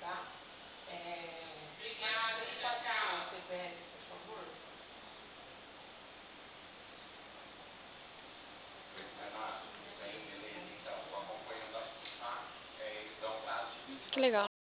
tá? Mas você pode falar o CPF, por favor? Que legal.